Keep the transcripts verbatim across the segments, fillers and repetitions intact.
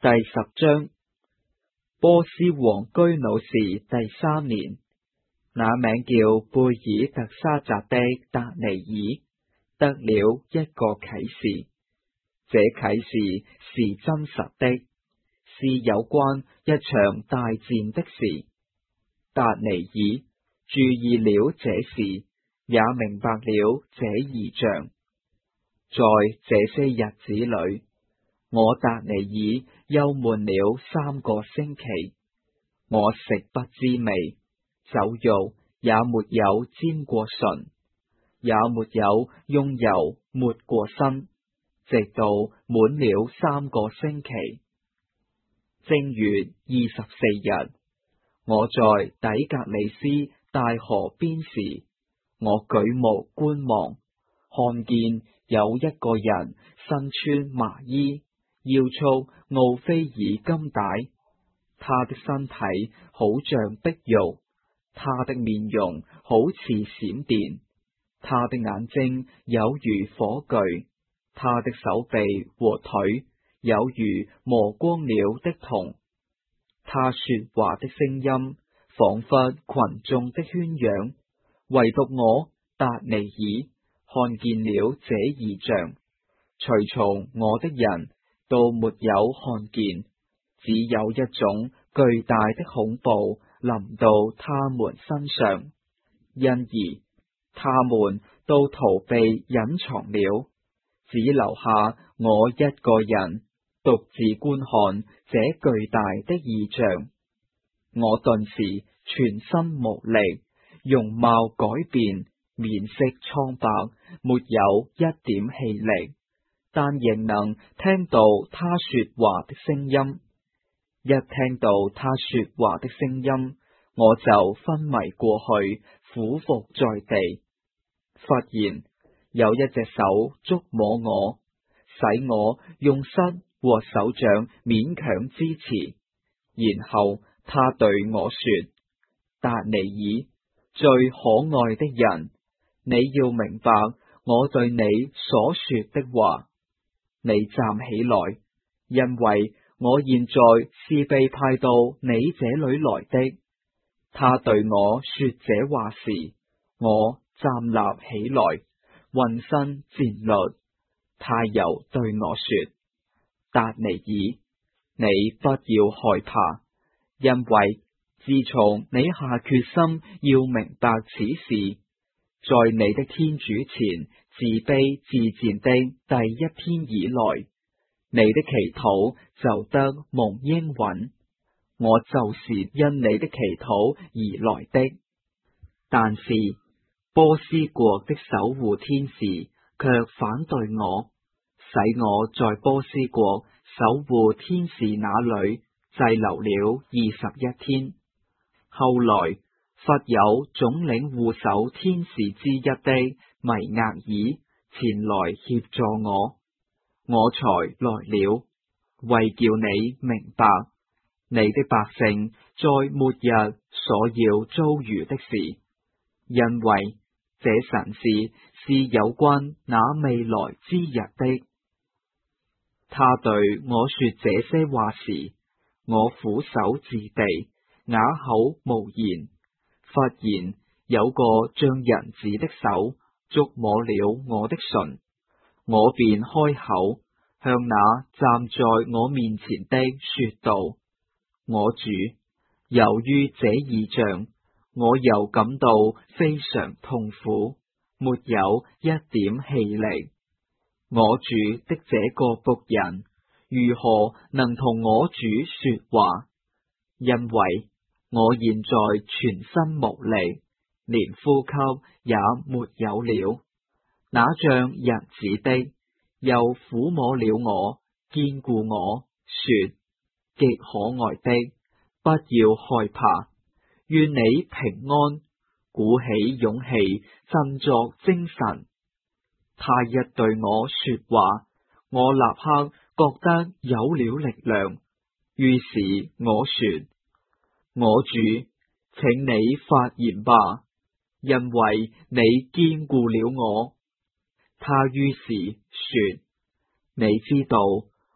第十章，波斯王居魯士第三年，那名叫貝爾特沙匝的達尼爾得了一個啟示，這啟示是真實的，是有關一場大戰的事。達尼爾注意了這事，也明白了這異象。在這些日子裏，我達尼爾憂悶了三個星期，我食不知味，酒肉也沒有沾過唇，也沒有用油抹過身，直到滿了三個星期。正月二十四日，我在底格里斯大河邊時，我舉目觀望，看見有一個人身穿麻衣，腰束奧菲爾金帶，他的身體好像碧玉，他的面容好似閃電，他的眼睛有如火炬，他的手臂和腿有如磨光了的銅。他說話的聲音仿佛群眾的喧嚷，唯獨我達尼爾看見了這異象，隨從我的人都沒有看見，只有一種巨大的恐怖臨到他們身上，因而他們都逃避隱藏了，只留下我一個人獨自觀看這巨大的異象。我頓時全身無力，容貌改變，面色蒼白，沒有一點氣力，但仍能聽到他說話的聲音。一聽到他說話的聲音，我就昏迷過去，俯伏在地。忽然有一隻手觸摸我，使我用膝和手掌勉強支持，然後他對我說：達尼爾，最可愛的人，你要明白我對你所說的話。你站起來，因為我現在是被派到你這裏來的。他對我說這話時，我站立起來，渾身戰慄。他又對我說：達尼爾，你不要害怕，因為自從你下決心要明白此事，在你的天主前自卑自賤的第一天以來，你的祈禱就得蒙應允。我就是因你的祈禱而來的。但是波斯國的守護天使卻反對我，使我在波斯國守護天使那裏滯留了二十一天。後來忽有總領護守天使之一的米厄爾前來協助我，我才來了，為叫你明白你的百姓在末日所要遭遇的事，因為這神事是有關那未來之日的。他對我說這些話時，我俯首自地，啞口無言。忽然有個像人子的手觸摸了我的唇，我便開口向那站在我面前的說道：我主，由於這異象，我又感到非常痛苦，沒有一點氣力。我主的這個僕人如何能同我主說話？因為我現在全身無力，連呼吸也沒有了。那像人子的又撫摸了我，堅固我，說：極可愛的，不要害怕，願你平安，鼓起勇氣，振作精神。他一對我說話，我立刻覺得有了力量，於是我說：我主，請你發言吧，因為你堅固了我。他於是說：你知道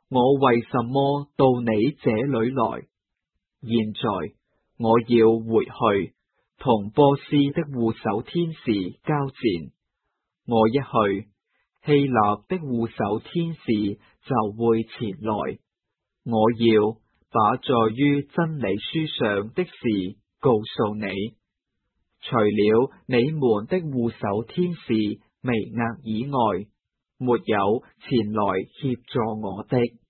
我為什麼到你這裏來？現在我要回去，同波斯的護守天使交戰。我一去，希臘的護守天使就會前來。我要把載於真理書上的事告訴你。除了你們的護守天使彌額以外，沒有前來協助我的。